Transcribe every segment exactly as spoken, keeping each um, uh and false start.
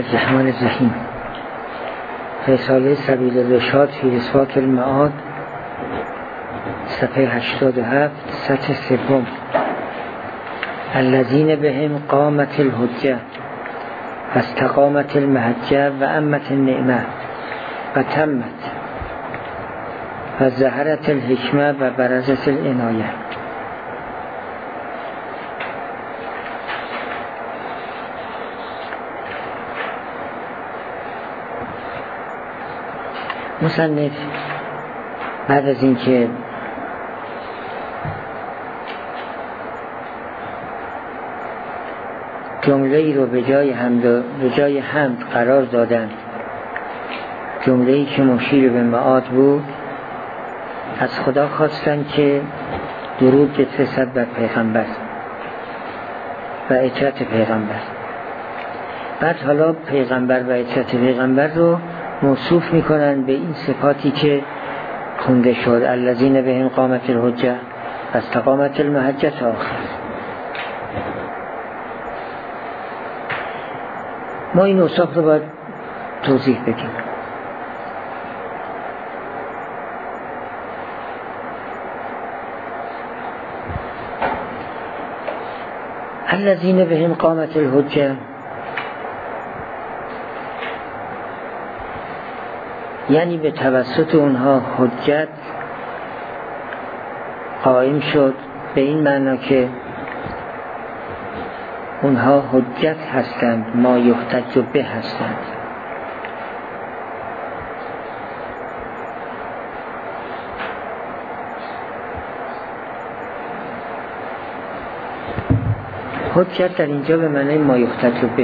الرحمن الرحیم. رساله سبیل الرشاد فی اثبات المعاد، صفحه هشتاد و هفت، سطر سوم. الذین بهم قامت الحجه و استقامت المحجه و امت النعمه و تمت و ظهرت الحکمه و برزت العنایه. مصنف بعد از اینکه جمله ای رو به جای حمد به جای حمد قرار دادن، جمله ای که مشیر به معاد بود، از خدا خواستن که درود بفرستد بر پیغمبر و اطاعت پیغمبر. بعد حالا پیغمبر و اطاعت پیغمبر رو موصوف میکنن به این صفاتی که خونده شد: الذین بهم قامت الحجه و استقامت المحجه تا آخر. ما این اوصاف رو باید توضیح بدیم. الذین بهم قامت الحجه یعنی به توسط اونها حجت قائم شد، به این معنا که اونها حجت هستند، ما یحتج به هستند. حجت در اینجا به معنی ما یحتج به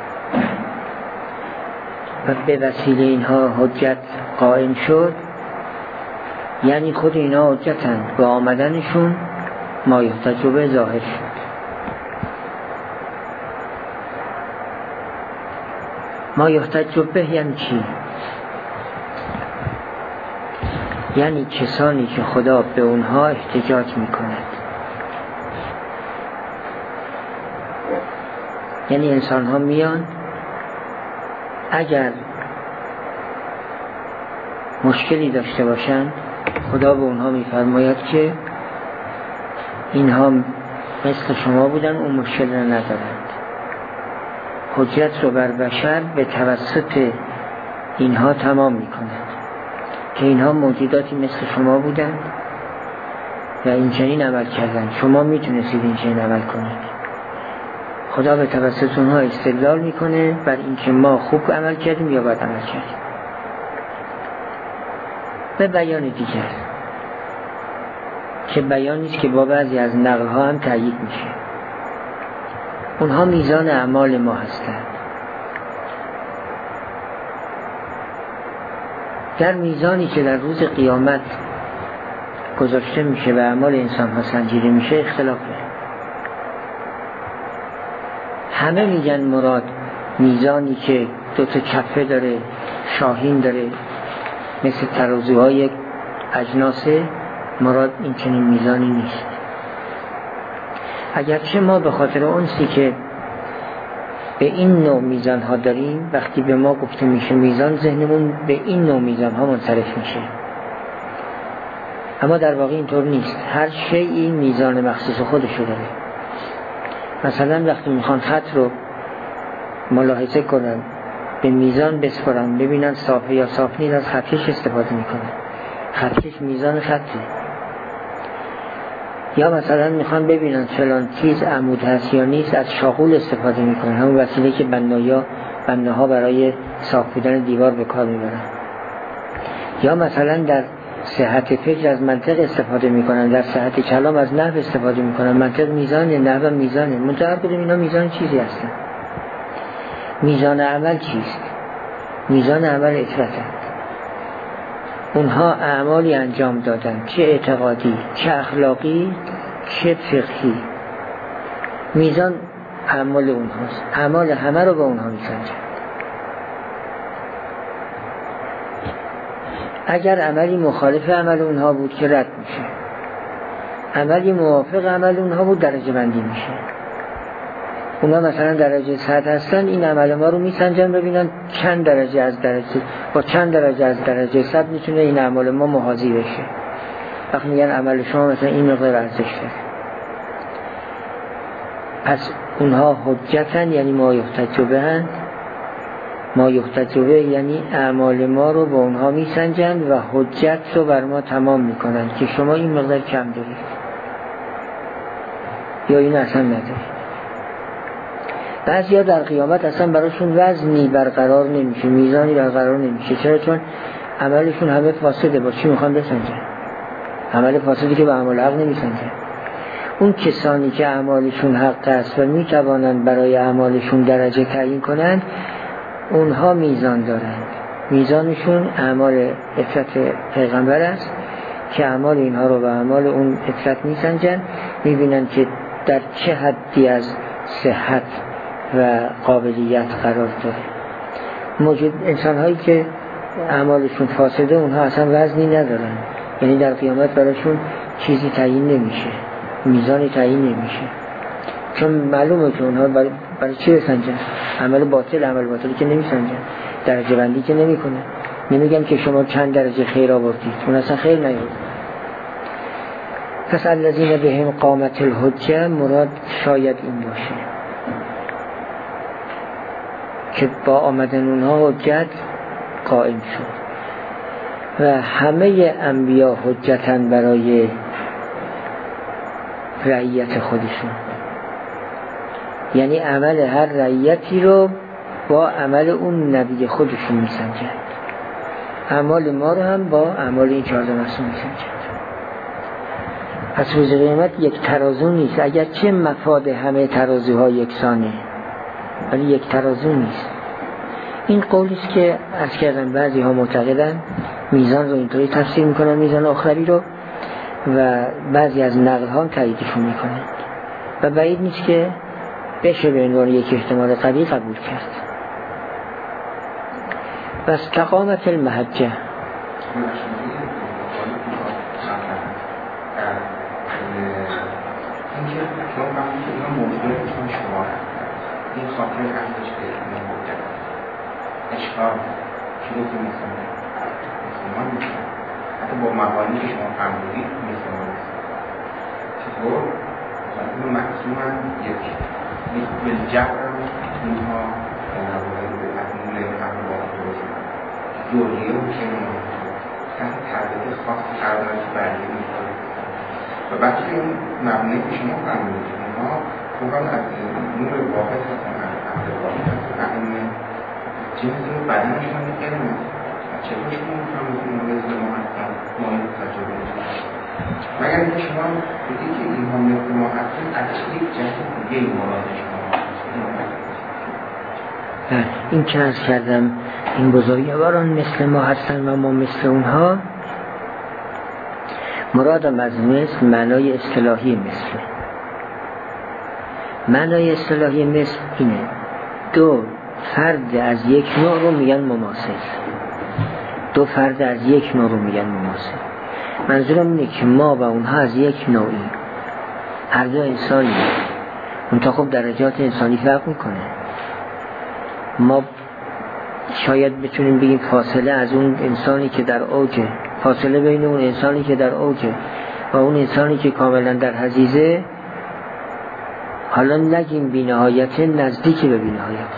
و به وسیله اینها حجت قائم شد، یعنی خود اینا حجتند، با آمدنشون ما یحتج به ظاهر شد. ما یحتج به یعنی چی؟ یعنی کسانی که خدا به اونها احتجاج میکند، یعنی انسان ها میان اگر مشکلی داشته باشند، خدا به اونها میفرماید که اینها مثل شما بودن، اون مشکل را ندارند. حجت رو بر بشر به توسط اینها تمام میکند که اینها موجوداتی مثل شما بودند و این چنین عمل کردند، شما میتونستید این چنین عمل کنید. خدا به توسط اونها استدلال میکنه بر اینکه ما خوب عمل کردیم یا بد عمل کردیم. به بیان دیگر که بیانی است که با بعضی از نقل‌ها هم تأیید میشه. اونها میزان اعمال ما هستند. در میزانی که در روز قیامت گذاشته میشه و اعمال انسان ها سنجیده میشه اختلافه. همه میگن مراد میزانی که دو تا کفه داره، شاهین داره، مثل ترازوهای اجناسه، مراد این چنین میزانی نیست. اگرچه ما به خاطر اونسی که به این نوع میزان ها داریم، وقتی به ما گفته میشه میزان، ذهنمون به این نوع میزان ها منصرف میشه، اما در واقع اینطور نیست. هر شیئی میزان مخصوص خودشو داره. مثلا وقتی میخوان خط رو ملاحظه کنن، به میزان بسپارن، ببینن صافه یا صاف نیست، از خطکش استفاده میکنن. خطکش میزان خطی. یا مثلا میخوان ببینن فلان چیز عمود هست یا نیست، از شاغول استفاده میکنن، همون وسیله که بنایا بناها برای صاف بودن دیوار به کار میبرن. یا مثلا در صحت فکر از منطق استفاده میکنن، در صحت کلام از نحو استفاده میکنن. منطق میزانه، نحو میزانه، منطقه بدون اینا میزان چیزی هستن. میزان عمل چیست؟ میزان عمل اطرتند. اونها اعمالی انجام دادن، چه اعتقادی، چه اخلاقی، چه فقهی. میزان اعمال اونهاست. اعمال همه رو به اونها میسنجند. اگر عملی مخالف عمل اونها بود که رد میشه، عملی موافق عمل اونها بود درجه بندی میشه. اونا مثلا درجه صد هستن، این عمل ما رو میسنجن ببینن چند درجه از درجه با چند درجه از درجه صد میتونه این عمل ما محاذی بشه. وقتی میگن عمل شما مثلا این مقدار ارزش داره، پس اونها حجتن، یعنی ما یحتج بهن. ما یحتج به یعنی اعمال ما رو با اونها میسنجن و حجت رو بر ما تمام میکنن که شما این مقدار کم دارید یا این اصلا ندارید. بعضیا در قیامت اصلا براشون وزنی برقرار نمیشه، میزانی برقرار نمیشه. چرا؟ چون عملشون همه فاسده. با چی میخوان بسنجن؟ عمل فاسدی که به اعمال حق نمیسنجن. اون کسانی که اعمالشون حق است و میتوانند برای اعمالشون درجه تعیین کنند، اونها میزان دارند. میزانشون اعمال اطرت پیغمبر است که اعمال اینها رو به اعمال اون اطرت میسنجن، میبینن که در چه حدی از صحت و قابلیت قرار داره. موجود انسان هایی که اعمالشون فاسده، اونها اصلا وزنی ندارن، یعنی در قیامت براشون چیزی تعیین نمیشه، میزانی تعیین نمیشه، چون معلومه که اونها برای, برای چی بسنجن؟ عمل باطل، عمل باطلی که نمیسنجن، درجه بندی که نمیکنه. نمیگم که شما چند درجه خیر آوردید، اون اصلا خیر نیاورد. پس الذین بهم قامت الحجه، مراد شاید این باشه که با آمدن اونها حجت قائم شد. و همه انبیا حجتن برای رعیت خودشون، یعنی عمل هر رعیتی رو با عمل اون نبی خودشون میسنجن. اعمال ما رو هم با اعمال این چهارده معصوم میسنجن. پس روز قیامت یک ترازو نیست، اگر چه مفاد همه ترازوها یکسانه، ولی یک ترازو نیست. این قولی است که عرض کردم بعضی ها معتقدن، میزان رو اینطوری تفسیر میکنن، میزان آخری رو، و بعضی از نقل ها تاییدشون میکنن و بعید نیست که بشه به عنوان یک احتمال قوی قبول کرد. و استقامت المحجه، این خاطر هستش که این حجت اشکال شروع که مسلمان مسلمان میشن، حتی با مقالی که شما فرمودید مسلمان هستن. چطور؟ مثلا محصوم هم یک یک بلجبر هم اونها نباید به مضمون حق باقی باشن جوریه و که تحت تربیت خاصی قرار که برگه میکنه. و بچه که اون مبنی که شما فرمودید اونها خوبان از نور واقع هستن، از واقع هستن، این جنس نور بدنشون هم میکنه چطور شما میفهمید این مثل ما هستن، ما این تجربه نشون مگر اینکه شما بگید که این هم مثل ما هستن از یک جهت دیگه این مراد شما هستن. این که از کردم این بزرگواران مثل ما هستن و ما مثل اونها، مرادم از مثل معنای اصطلاحی مثل. معنای اصطلاحی مثل اینه: دو فرد از یک نوع رو میگن مماثل. دو فرد از یک نوع رو میگن مماثل. منظورم اینه که ما و اونها از یک نوعی، هر دو انسانی، اون تا خب درجات انسانی فرق میکنه. ما شاید بتونیم بگیم فاصله از اون انسانی که در اوجه، فاصله بین اون انسانی که در اوجه و اون انسانی که کاملا در حضیضه، حالا نگیم بی نهایت، نزدیک به بی نهایت.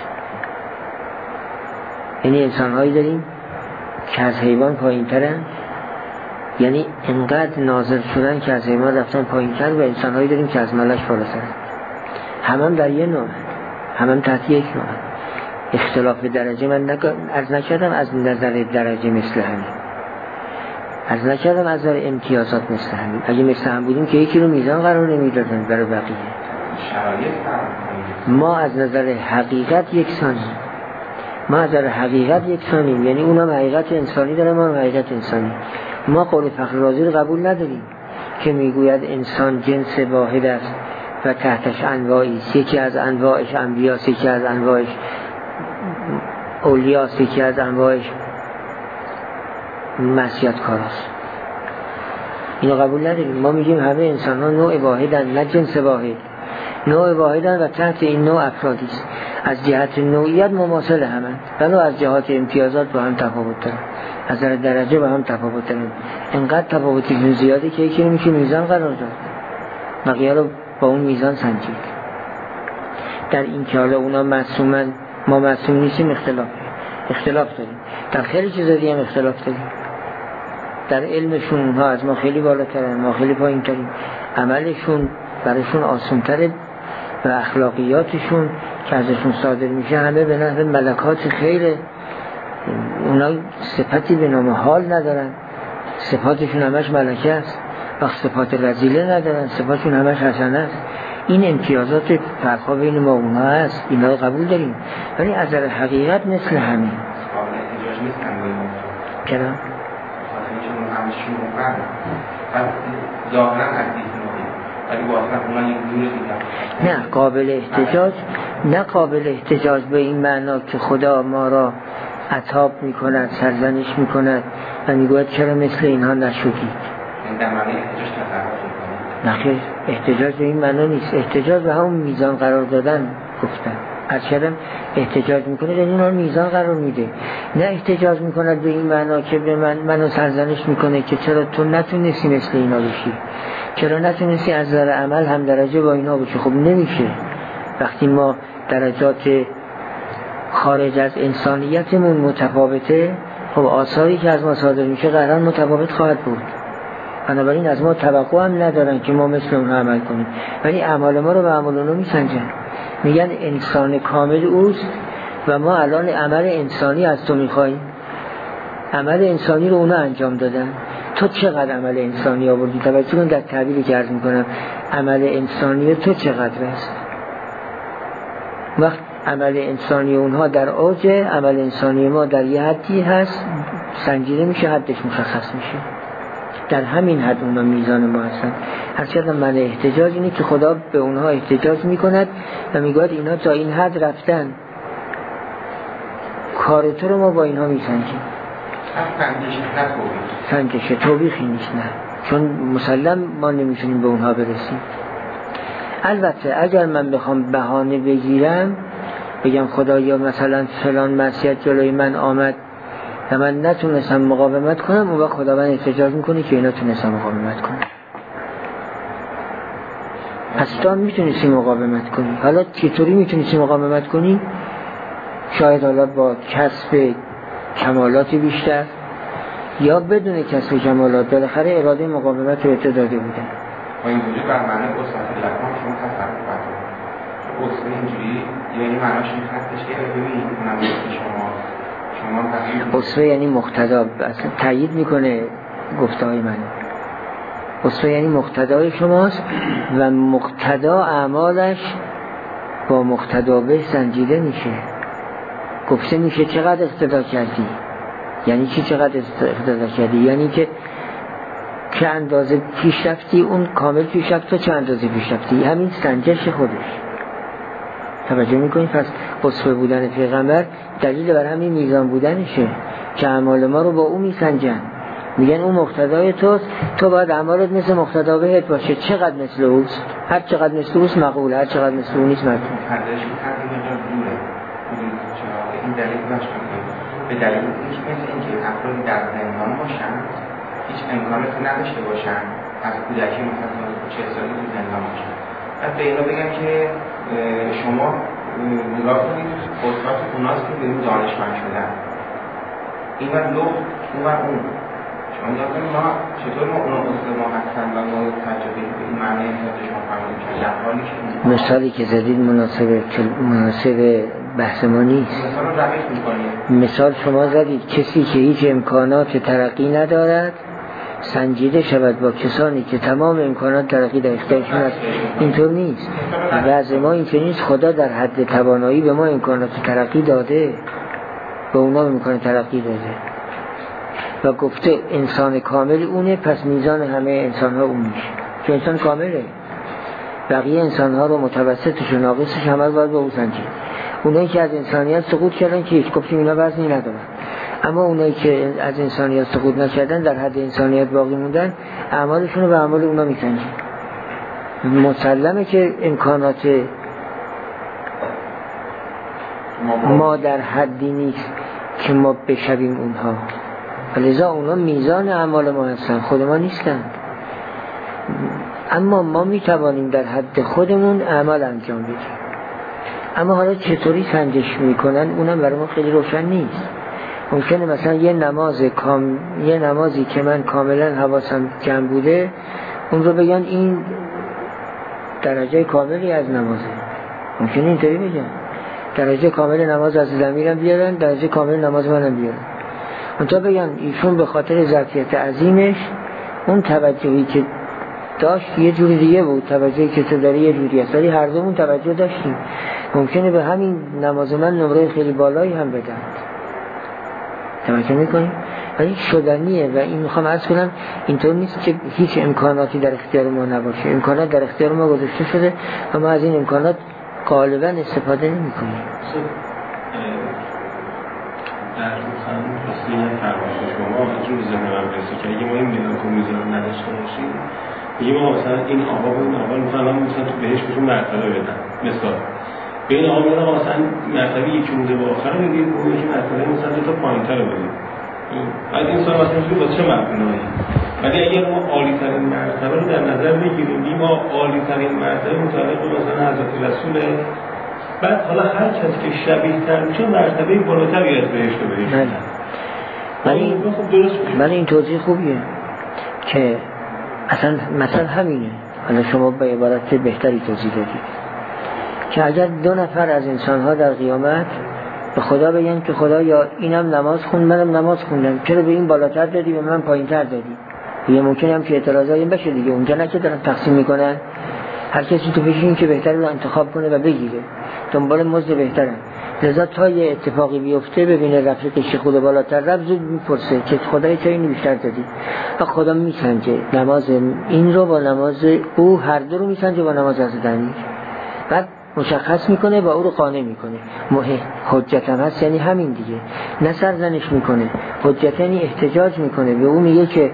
یعنی انسان هایی داریم که از حیوان پایین ترن، یعنی انقدر نازل شدن که از حیوان رفتن پایین تر، و انسان هایی داریم که از ملک بالاترن. همم در یه نوع، همم تحت یک نوع. اختلاف درجه من عرض نکردم از نظر درجه مثل همین، عرض نکردم از نظر امتیازات مثل همین. اگه مثل هم بودیم که یکی رو میزان قرار نمیدادن برای بقیه. ما از نظر حقیقت یکسانیم، ما از نظر حقیقت یکسانیم، یعنی اونم حقیقت انسانی داره، ما هم حقیقت انسانی. ما قول فخر رازی رو قبول نداریم که میگوید انسان جنس واحد است و تحتش انواعی است، یکی از انواعش انبیاست، یکی از انواعش اولیاست، یکی از انواعش معصیت‌کاراست. اینو قبول نداریم. ما میگیم همه انسان ها نوع واحدن، نه جنس واحد. نوع واحدن و تحت این نوع افرادی است. از جهت نوعیت مماثل همند، ولی از جهات امتیازات با هم تفاوت دارن، از نظر درجه با هم تفاوت دارن. اینقدر تفاوتشون زیاده که یکی میشه میزان قرار داد، بقیه رو با اون میزان سنجید. در این که حالا اونا معصومن ما معصوم نیستیم اختلاف اختلاف داریم، در خیلی چیزا دیگه هم اختلاف داریم. در علمشون اونها از ما خیلی بالاترن، ما خیلی پایین‌تریم. عملشون برایشون آسان‌تره و اخلاقیاتشون که ازشون صادر میشه همه به نحو ملکات خیره. اونا صفتی به نام حال ندارن، صفاتشون همش ملکه است. وقت صفات رذیله ندارن، صفاتشون همش حسنه است. این امتیازات فرقا بین ما اونها هست، اینا رو قبول داریم، ولی از نظر حقیقت مثل همین. چرا؟ نه قابل احتجاج، نه قابل احتجاج به این معنا که خدا ما را عتاب میکند، سرزنش میکند و میگوید چرا مثل اینها نشدید. نه خیر، احتجاج به این معنا نیست. احتجاج به همون میزان قرار دادن گفتن. از چرا احتجاج میکنه در این میزان قرار میده، نه احتجاج میکنه به این معنا که به من منو سرزنش میکنه که چرا تو نتونستی مثل اینا بشی، چرا نتونستی از نظر عمل هم درجه با اینا بشی. خب نمیشه. وقتی ما درجات خارج از انسانیتمون متفاوته، خب آثاری که از ما صادر میشه قرار متفاوت خواهد بود. بنابراین از ما توقع هم ندارن که ما مثل اونها عمل کنیم، ولی اعمال ما رو به اعمال اونها میسنجن. میگن انسان کامل اوست و ما الان عمل انسانی از تو میخواییم. عمل انسانی رو اونا انجام دادن، تو چقدر عمل انسانی آوردی؟ توجه کن در تعبیری که عرض میکنم، عمل انسانی تو چقدر است؟ وقت عمل انسانی اونها در اوج، عمل انسانی ما در یه حدی هست، سنجیده میشه، حدش مشخص میشه. در همین حد اونا میزان ما هستن. هرچند من احتجاج اینه که خدا به اونها احتجاج میکند و میگوید اینا تا این حد رفتن، کار تو رو ما با اینها میسنجیم. سنجشه توبیخی نیست، نه، چون مسلم ما نمیتونیم به اونها برسیم. البته اگر من بخوام بهانه بگیرم بگم خدایا مثلا فلان معصیت جلوی من آمد و من نتونستم مقاومت کنم، اون وقت خداوند احتجاج میکنه که اینا تونستم مقاومت کنم. پس تو هم میتونستی مقاومت کنی. حالا چطوری میتونستی مقاومت کنی؟ شاید حالا با کسب کمالات بیشتر یا بدون کسب کمالات، بالاخره اراده مقاومت رو اتداده بودن. و این وجود بر معنی قصة لکن شما تصرف بکنید قصة اینجوری یعنی معناش این هستش که ببینید اونم شما قصة یعنی مقتدا، اصلا تایید میکنه گفته های من. قصة یعنی مقتدای شماست و مقتدا اعمالش با مقتدا به سنجیده میشه. گفته میشه چقدر اقتدا کردی، یعنی چی چقدر اقتدا کردی؟ یعنی که چه اندازه پیش رفتی، اون کامل پیش رفت، تو چه اندازه پیش رفتی، همین سنجش خودش. توجه میکنید؟ پس قصه بودن پیغمبر دلیل بر همین میزان بودنشه که اعمال ما رو با او میسنجن. میگن اون مقتدای توست، تو باید اعمالت مثل مقتدا بهت باشه. چقدر مثل اوست؟ هر چقدر مثل اوست مقبول، هر چقدر مثل اون نیست مردم. این دلیل نشون به دلیل اینکه مثل اینکه افرادی در زندان باشن، هیچ امکاناتی نداشته باشن، از کودکی مثلا چه سالی تو زندان باشن. بعد به اینا بگم که شما نگاه کنید قدرت اوناست که به اون دانشمند شدن، این ور لخت اون ور اون. شما نگاه کنید ما چطور ما اونا اصل ما هستن و ما تجربه به این معنی انتظار شما فرمودیم که در حالی که مثالی که زدید مناسب مناسب بحث ما نیست. مثال شما زدید کسی که هیچ امکانات ترقی ندارد سنجیده شود با کسانی که تمام امکانات ترقی در اختیارشون است. اینطور نیست. وضع ما اینطور نیست. خدا در حد توانایی به ما امکانات ترقی داده، به اونا امکان ترقی داده و گفته انسان کامل اونه، پس میزان همه انسان ها اون میشه، چون انسان کامله. بقیه انسان ها رو متوسطش و ناقصش همه رو باید با او سنجید. اونایی که از انسانیت سقوط کردن که هیچ گفتیم اینا وزنی ندارن، اما اونایی که از انسانیت سقوط نکردن در حد انسانیت باقی موندن، اعمالشون رو به اعمال اونا میسنجید. مسلمه که امکانات ما در حدی نیست که ما بشویم اونها، لذا اونها میزان اعمال ما هستن، خود ما نیستن. اما ما میتوانیم در حد خودمون اعمال انجام بدیم. اما حالا چطوری سنجش میکنن اونم برای ما خیلی روشن نیست. ممکنه مثلا یه نماز کام... یه نمازی که من کاملا حواسم جمع بوده اون رو بگن این درجه کاملی از نمازه، ممکنه اینطوری بگن درجه کامل نماز از زمیرم بیارن، درجه کامل نماز منم بیارن. اونتا بگن ایشون به خاطر ظرفیت عظیمش اون توجهی که داشت یه جوری دیگه بود، توجهی که تو داری یه جوری است، ولی هر دومون توجه داشتیم. ممکنه به همین نماز من نمره خیلی بالایی هم بدن، توجه میکنیم؟ ولی شدنیه. و این میخوام عرض کنم اینطور نیست که هیچ امکاناتی در اختیار ما نباشه. امکانات در اختیار ما گذاشته شده و ما از این امکانات غالبا استفاده نمی کنیم. در خانم راستی این فرمایش شما این رو ذهن من برسه که اگه ما این میدان که میذارم نداشته باشیم، میگه ما مثلا این آقا و این آقا مثلا مثلا تو بهش بهشون مرتبه بدن، مثلا به این آقا میگن مثلا مرتبه یکی مونده به آخر بدید، اون یکی مرتبه مثلا دو تا پایین‌تر رو بدید. بعد این سوال مثلا میشه با چه مبنایی؟ ولی اگر ما عالی ترین مرتبه رو در نظر بگیریم، ما عالی ترین مرتبه متعلق به مثلا حضرت رسول، بعد حالا هر کسی که شبیه تر میشه مرتبه بالاتری از بهشت و بهشت. بله. ولی ولی این توضیح خوبیه که اصلا مثلا همینه. حالا شما به عبارت بهتری توضیح دادید که اگر دو نفر از انسان‌ها در قیامت به خدا بگن که خدا یا اینم نماز خوند منم نماز خوندم، چرا به این بالاتر دادی به من پایین‌تر دادی؟ یه ممکنه هم که اعتراضایی بشه دیگه. اونجا نه که دارن تقسیم میکنن، هر کسی تو پیش این که بهتر رو انتخاب کنه و بگیره، دنبال مزد بهترن. لذا تا یه اتفاقی بیفته ببینه رفیقش خود بالاتر رفت، زود میپرسه که خدای چرا اینو بیشتر دادی؟ و خدا میسنجه نماز این رو با نماز او، هر دو رو میسنجه با نماز از دنی، بعد مشخص میکنه و او رو قانع میکنه. مهم حجت هم هست، یعنی همین دیگه، نه سرزنش میکنه، حجت یعنی احتجاج میکنه به او، میگه که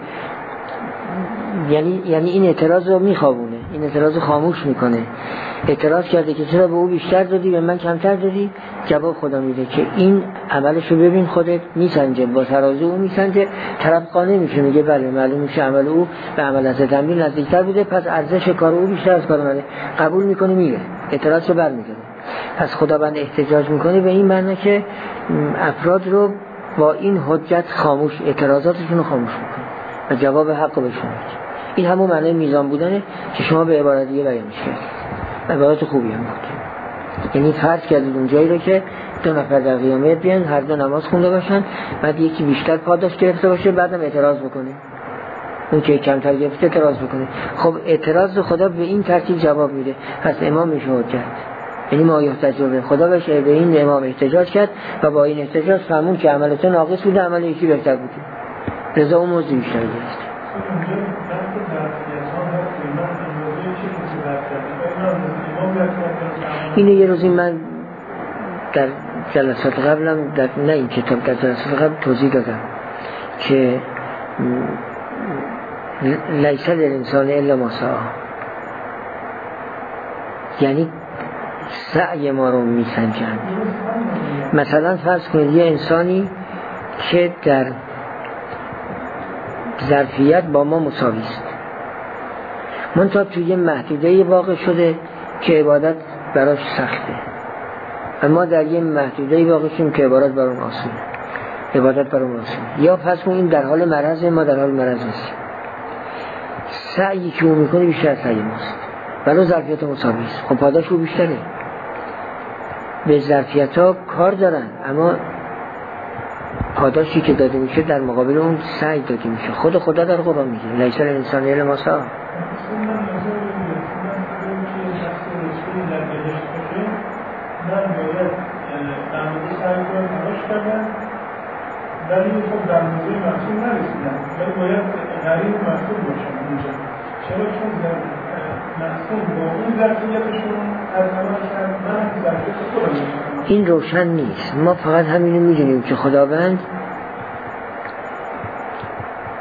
یعنی یعنی این اعتراض رو میخوابونه، این اعتراض رو خاموش میکنه. اعتراض کرده که چرا به او بیشتر دادی به من کمتر دادی؟ جواب خدا میده که این عملشو ببین خودت، میسنجه با ترازو او میسنجه، طرف قانع میشه، میگه بله معلوم میشه عمل او به عمل از تنبیه نزدیکتر بوده، پس ارزش کار او بیشتر از کار منه، قبول میکنه میره، اعتراضشو برمیگره. پس خداوند احتجاج میکنه به این معنی که افراد رو با این حجت خاموش، اعتراضاتشون رو خاموش میکنه و جواب حق رو بهشون میده. این همون معنی میزان بودنه که شما به عبارت دیگه بیانش کردید. عبارت خوبی هم بود. یعنی فرض کردید اون جایی رو که دو نفر در قیامت بیان، هر دو نماز خونده باشن، بعد یکی بیشتر پاداش گرفته باشه، بعدم اعتراض بکنه، اون که کمتر گرفته اعتراض بکنه. خب اعتراض خدا به این ترتیب جواب میده، پس امام میشه حجت. یعنی ما یحتجب، خدا بشه به این امام احتجاج کرد و با این احتجاج فهمون که عملتون ناقص بوده، عمل یکی بهتر بوده، رضا اون موضوع بیشتر گرفت. اینه یه روزی من در جلسات قبلم در نه این کتاب در جلسات قبل توضیح دادم که لیس للانسان الا ما سعی، یعنی سعی ما رو میسنجند. مثلا فرض کنید یه انسانی که در ظرفیت با ما مساوی است، منتها توی یه محدوده واقع شده که عبادت براش سخته، اما در یه محدوده واقع شدیم که عبادت برام آسونه، عبادت برام آسونه. یا پس ما این در حال مرض، ما در حال مرض نیستیم، سعی که اون میکنه بیشتر سعی ماست ولو ظرفیت مساوی است، خب پاداش او بیشتره. به ظرفیت ها کار دارن اما پاداشی که داده میشه در مقابل اون سعی داده میشه. خود خدا در قرآن میگه لیس للانسان الا ما سعی. ولی خب در موضوع محصول نرسیدن، ولی باید غریب محصول باشن اونجا. چرا؟ چون محصول با اون ظرفیتشون از عمل کرد، من ظرفیت خودم. این روشن نیست. ما فقط همینو میدونیم که خداوند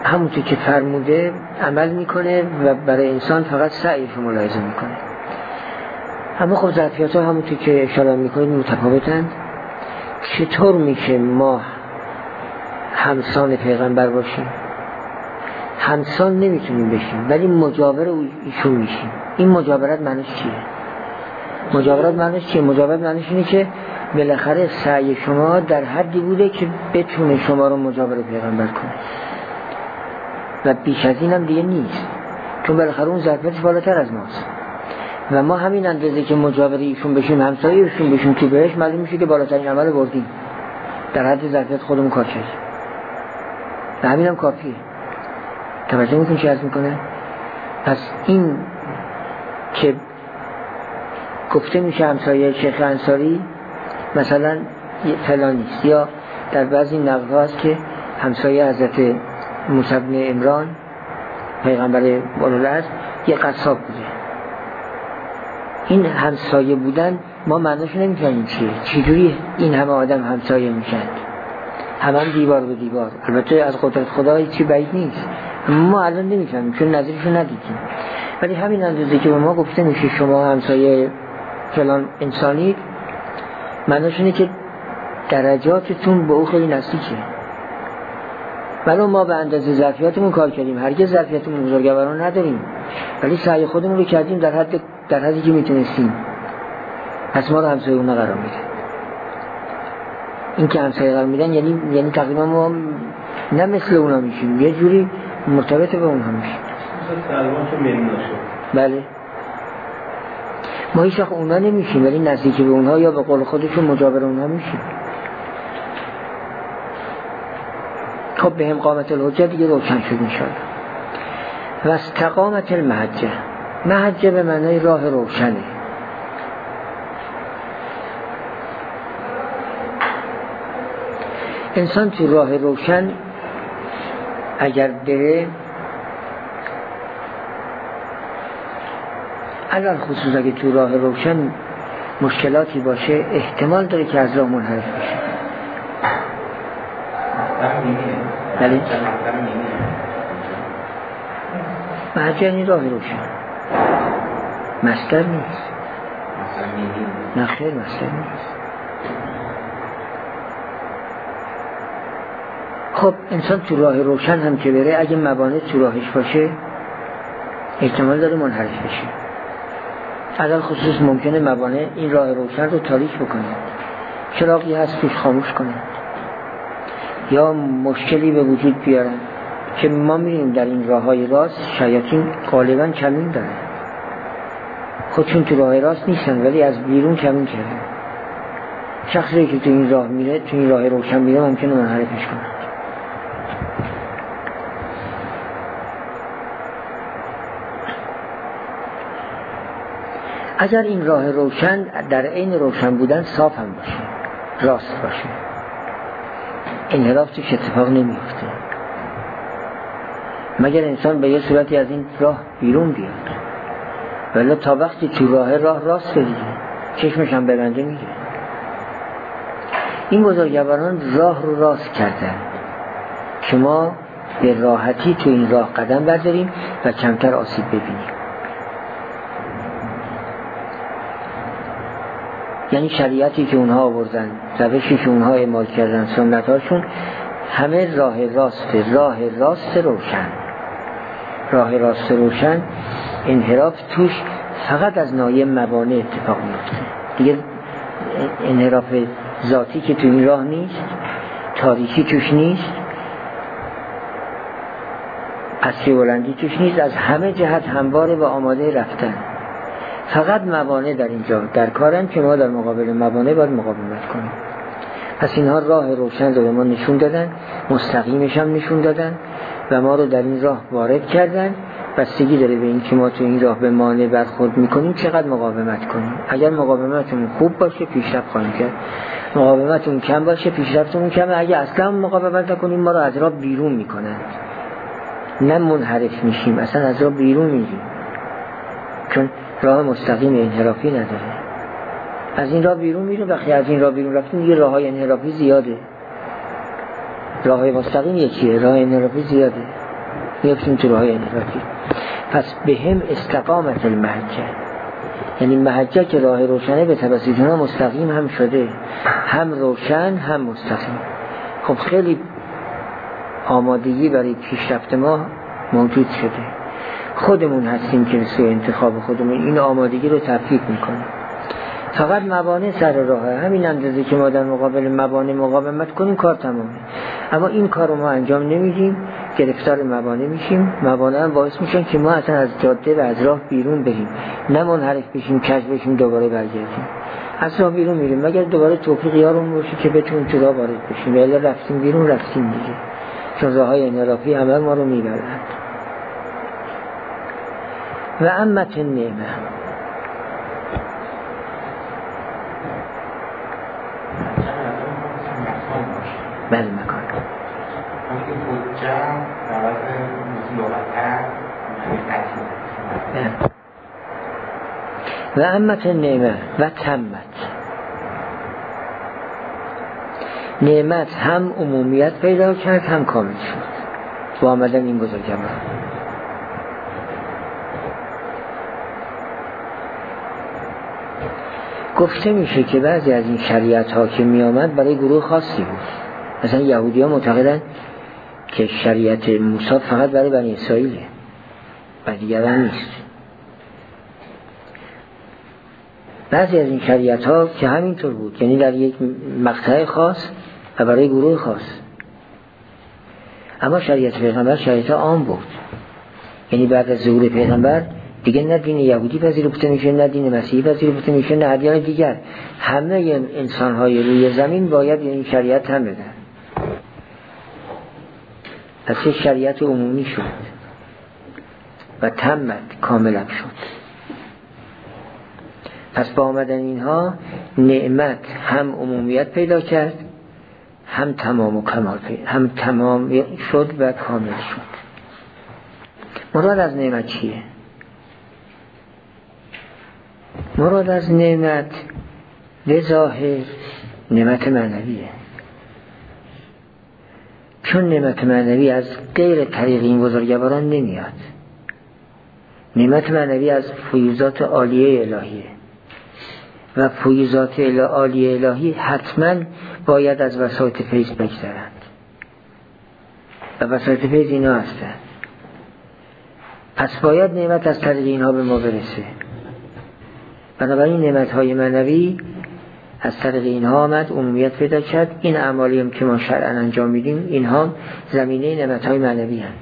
همونطور که فرموده عمل میکنه و برای انسان فقط سعیش رو ملاحظه میکنه. اما خب ظرفیت ها همونطور که اشاره میکنید متفاوتند. چطور میشه ما همسان پیغمبر باشیم؟ همسان نمیتونیم بشیم ولی مجاور ایشون میشیم. این مجاورت معنیش چیه؟ مجاورت معنیش چیه؟ مجاورت معنیش اینه که بالاخره سعی شما در حدی بوده که بتونه شما رو مجاور پیغمبر کنه و بیش از این هم دیگه نیست، چون بالاخره اون ظرفیتش بالاتر از ماست و ما همین اندازه که مجاور ایشون بشیم، همسایه ایشون بشیم تو بهش، معلوم میشه که بالاترین عمل بردیم، در حد ظرفیت خودمون کار کرد و همین هم کافیه. توجه میکنی چی عرض میکنه؟ پس این که گفته میشه همسایه شیخ انصاری مثلا فلانیست، یا در بعضی نقل ها هست که همسایه حضرت موسی بن عمران پیغمبر اولوالعزم یه قصاب بوده. این همسایه بودن ما معناشو نمیفهمیم چیه، چجوری این همه آدم همسایه میشن، همه هم دیوار به دیوار. البته از قدرت خدا چی بعید نیست، ما الان نمیفهمیم چون نظرشو ندیدیم. ولی همین اندازه که به ما گفته میشه شما همسایه فلان انسانی، معناش اینه که درجاتتون به او خیلی نزدیکه. ولی ما به اندازه ظرفیتمون کار کردیم، هرگز ظرفیتمون بزرگواران نداریم، ولی سعی خودمون رو کردیم در حد در حدی که میتونستیم، پس ما رو همسایه اونا قرار میده. این که همسایه قرار میدن یعنی یعنی تقریبا ما نه مثل اونا میشیم، یه جوری مرتبط به اونها میشیم. بله ما هیچ وقت اونا نمیشیم ولی نزدیک به اونها یا به قول خودشون مجاور اونها میشیم. خب به هم قامت الحجه دیگه روشن شد انشاءالله. و استقامت المحجه، محجه به معنای راه روشنه. انسان تو راه روشن اگر بره، اگر خصوص اگه تو راه روشن مشکلاتی باشه احتمال داره که از راه منحرف بشه. بله محجه یعنی راه روشن، مصدر نیست. نه خیر مصدر نیست. خب انسان تو راه روشن هم که بره اگه موانع تو راهش باشه احتمال داره منحرف بشه. اگر خصوص ممکنه موانع این راه روشن رو تاریک بکنه، چراغی هست توش خاموش کنه یا مشکلی به وجود بیارن که ما می‌بینیم در این راه‌های راست شیاطین غالباً کمین دارن. خودشون تو راه راست نیستن ولی از بیرون کمین کردن. شخصی که تو این راه میره، تو این راه روشن میره، ممکنه منحرفش کنه. اگر این راه روشن در عین روشن بودن صاف هم باشه، راست باشه، انحراف توش اتفاق نمیفته مگر انسان به یه صورتی از این راه بیرون بیاد. ولی تا وقتی تو راه راه راست بگیره چشمش هم ببنده میگه. این بزرگواران راه رو راست کردن که ما به راحتی تو این راه قدم برداریم و کمتر آسیب ببینیم. یعنی شریعتی که اونها آوردن، روشی که اونها اعمال کردن، سنتاشون همه راه راست، راه راست روشن. راه راست روشن انحراف توش فقط از ناحیه موانع اتفاق میفته. دیگه انحراف ذاتی که تو این راه نیست، تاریکی توش نیست، پستی بلندی توش نیست، از همه جهت همواره و آماده رفتن. فقط موانع در اینجا در کارن که ما در مقابل موانع باید مقاومت کنیم. پس اینها راه روشن رو به ما نشون دادن، مستقیمش هم نشون دادن و ما رو در این راه وارد کردن. بستگی داره به این که ما تو این راه به مانع برخورد میکنیم چقدر مقاومت کنیم. اگر مقاومتمون خوب باشه پیشرفت خواهیم کرد، مقاومتمون کم باشه پیشرفتمون کمه. اگه اصلا مقاومت نکنیم ما رو از راه بیرون میکنن، نه منحرف میشیم، اصلا از راه بیرون میریم، چون راه مستقیم انحرافی نداره. از این راه بیرون میریم، وقتی از این راه بیرون رفتیم دیگه راه های انحرافی زیاده. راه های مستقیم یکیه، راه انحرافی زیاده. میفتیم تو راه انحرافی. پس به هم استقامت المحجه، یعنی محجه که راه روشنه به توسط اینا مستقیم هم شده، هم روشن هم مستقیم. خب خیلی آمادگی برای پیشرفت ما موجود شده، خودمون هستیم که سوی انتخاب خودمون این آمادگی رو تفکیک میکنیم. فقط موانع سر راهه، همین اندازه که ما در مقابل موانع مقاومت کنیم کار تمامه. اما این کار رو ما انجام نمیدیم، گرفتار موانع میشیم. موانع هم باعث میشن که ما اصلا از جاده و از راه بیرون بریم، نه منحرف بشیم کج بشیم دوباره برگردیم. از راه بیرون میریم مگر دوباره توفیق یارون باشه که بتونیم تو راه وارد بشیم، ولی رفتیم بیرون رفتیم دیگه، چون راههای انحرافی عمل ما رو میبرند. و امت النعمه، بله مکان و امت النعمه و تمت، نعمت هم عمومیت پیدا کرد هم کامل شد با آمدن این بزرگوار. گفته میشه که بعضی از این شریعت ها که می آمد برای گروه خاصی بود. مثلا یهودی ها معتقدن که شریعت موسی فقط برای بنی اسرائیله و دیگران نیست. بعضی از این شریعت ها که همینطور بود، یعنی در یک مقطع خاص و برای گروه خاص. اما شریعت پیغمبر شریعت عام بود، یعنی بعد از ظهور پیغمبر دیگه نه دین یهودی پذیرفته میشه، نه دین مسیحی پذیرفته میشه، نه ادیان دیگر. همه انسان های روی زمین باید این شریعت هم بدن. پس یک شریعت عمومی شد و تمت کاملا شد. پس با آمدن اینها نعمت هم عمومیت پیدا کرد هم تمام و کمال پیدا، هم تمام شد و کامل شد. مراد از نعمت چیه؟ مراد از نعمت به ظاهر نعمت معنویه، چون نعمت معنوی از غیر طریق این بزرگواران نمیاد. نعمت معنوی از فیوزات عالیه الهیه و فیوزات عالیه الهی حتما باید از وسایط فیض بگذرند و وسایط فیض اینا هستند. پس باید نعمت از طریق اینها به ما برسه. بنابراین نعمت‌های معنوی از طریق اینها آمد، عمومیت پیدا کرد. این اعمالی هم که ما شرعاً انجام میدیم اینها زمینه نعمت‌های معنوی هستند.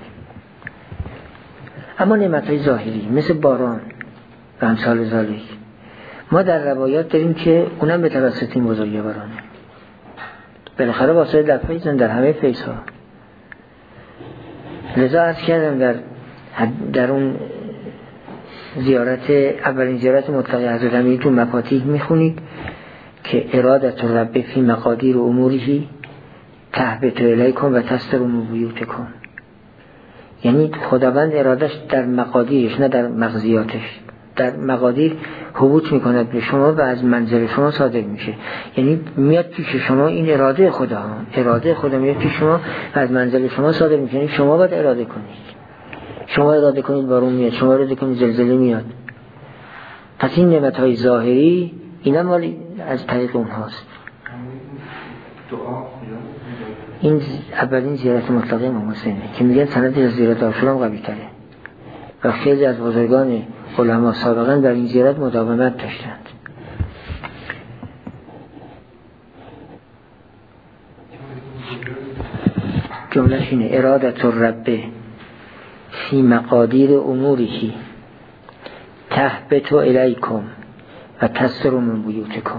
اما نعمت‌های ظاهری مثل باران و امثال ذالک ما در روایات داریم که اونم به توسط این بزرگوارانه. بالاخره واسه در فیضن، در همه فیض‌ها. لذا عرض کردم در در اون زیارت، اولین زیارت مطلق حضرت امیر تو مفاتیح میخونید که ارادت رب فی مقادیر اموری تهبط الیکم و تسترون بیوتکم، یعنی خداوند ارادش در مقادیرش نه در مغزیاتش. در مقادیر حبوط میکند به شما و از منزل شما صادر میشه، یعنی میاد پیش شما. این اراده خدا، اراده خدا میاد پیش شما و از منزل شما صادر میشه. یعنی شما باید اراده کنید، شما اراده کنید بارون میاد، شما اراده کنید زلزله میاد. پس این نعمت‌های ظاهری اینا مالی از طریق اونهاست. این اولین زیارت مطلقه امام حسینه که میگن سند از زیارت عاشورا قوی تره و خیلی از بزرگان علما سابقا در این زیارت مداومت داشتند. جمله‌ش اینه: ارادت الرب فی مقادیر اموری تهبط الیکم و تستر من بیوتکم.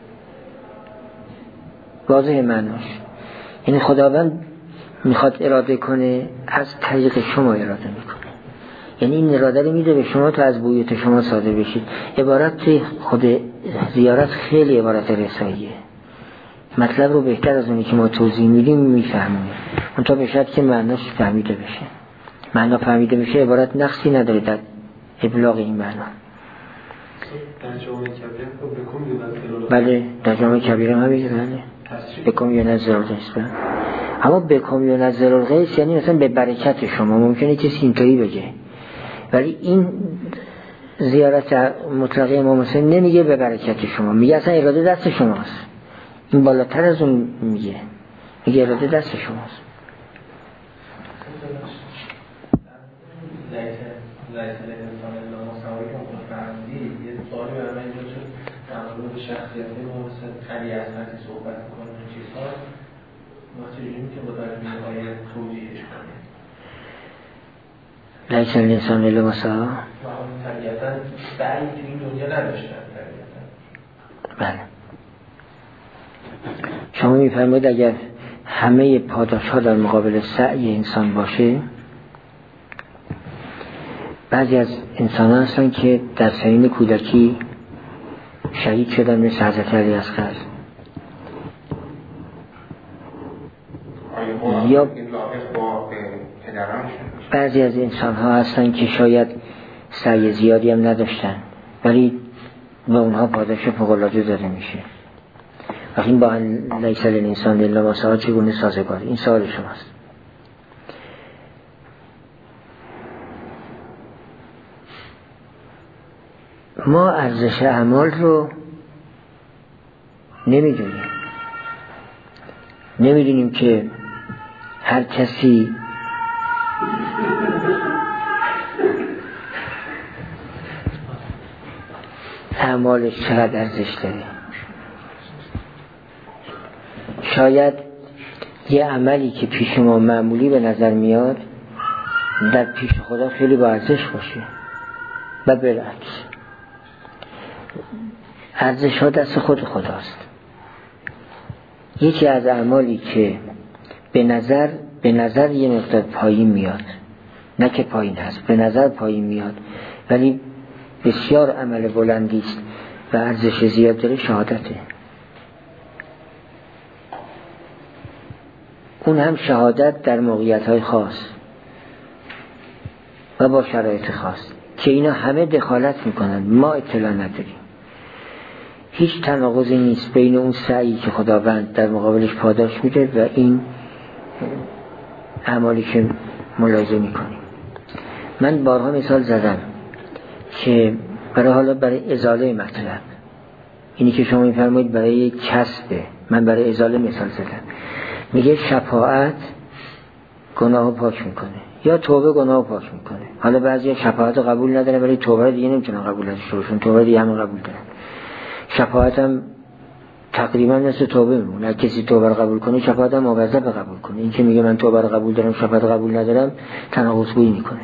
واضح معناش یعنی خداوند میخواد اراده کنه، از طریق شما اراده میکنه. یعنی این اراده رو میده به شما تا از بیوت شما صادر بشید. عبارت توی خود زیارت خیلی عبارت رساییه، مطلب رو بهتر از اونی که ما توضیح میدیم میفهمیم، اون تا به شرط که معناش فهمیده بشه. معنا فهمیده بشه عبارت نقصی نداره در ابلاغ این معنا. در جامعه کبیره بکن یونزل بله در جامعه کبیره هم میگه بله بکن یونزل است. اما بکم ینزل الغیث یعنی مثلا به برکت شما. ممکنه کسی اینطوری بگه، ولی این زیارت مطلقه امام حسین نمیگه به برکت شما، میگه اصلا اراده دست شماست. این بالاتر از اون میگه، میگه اراده دست شماست. لایسل انسان الا مساوی که فرندی یه سوالی برای اینجا شد در مورد شخصیت ما مثل علی اصلی صحبت میکنه این چیزها ما چجوری که با درمیه های توجیهش کنیم لایسل انسان الا مساوی و اون طبیعتا سعی تو این دنیا نداشتن طبیعتا. بله شما میفرمایید اگر همه پاداش ها در مقابل سعی انسان باشه، بعضی از انسان ها هستن که در سنین کودکی شهید شدن مثل حضرت علی اصغر، یا بعضی از انسان ها هستن که شاید سعی زیادی هم نداشتن ولی به اونها پاداش فوق‌العاده داده میشه. وقتی با لیس الانسان الا ما سعی چگونه سازگار؟ این سوال شماست. ما ارزش اعمال رو نمیدونیم نمیدونیم که هر کسی اعمالش چقدر ارزش داره. شاید یه عملی که پیش ما معمولی به نظر میاد در پیش خدا خیلی با ارزش باشه و بالعکس. ارزش ها دست خود خداست. یکی از اعمالی که به نظر به نظر یه مقدار پایین میاد، نه که پایین هست، به نظر پایین میاد ولی بسیار عمل بلندی است و ارزش زیاد داره، شهادته. اون هم شهادت در موقعیت‌های خاص و با شرایط خاص که اینا همه دخالت میکنن، ما اطلاع نداریم. هیچ تناقضی نیست بین اون سعی که خداوند در مقابلش پاداش میده و این اعمالی که ملاحظه میکنیم. من بارها مثال زدم که برای حالا برای ازاله مطلب، اینی که شما میفرمایید برای کسبه، من برای ازاله مثال زدم. میگه شفاعت گناهو پاک میکنه یا توبه گناهو پاک میکنه. حالا بعضی شفاعت قبول ندارن ولی توبه دیگه نمیتونن قبول داشته باشن، توبه دیگه همون قبول دارن. شفاعت هم تقریبا مثل توبه میمونه. کسی توبه رو قبول کنه شفاعت هم موظفه قبول کنه. این که میگه من توبه رو قبول دارم شفاعت قبول ندارم تناقض‌گویی میکنه.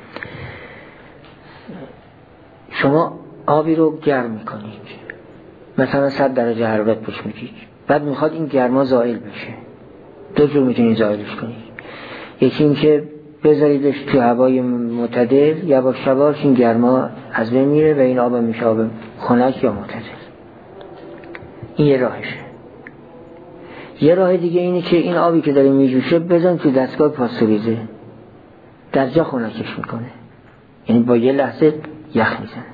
شما آبی رو گرم میکنید، مثلا صد درجه حرارت پوش میدید، بعد میخواد این گرما زائل بشه. دو جور میتونید زائلش کنید. یکی این که بذاریدش تو هوای معتدل، یواش یواش این گرما از بین میره و این آب میشه آب خنک یا معتدل. این یه راهشه. یه راه دیگه اینه که این آبی که داره میجوشه بزن تو دستگاه پاستوریزه، در جا خنکش میکنه، یعنی با یه لحظه یخ میزنه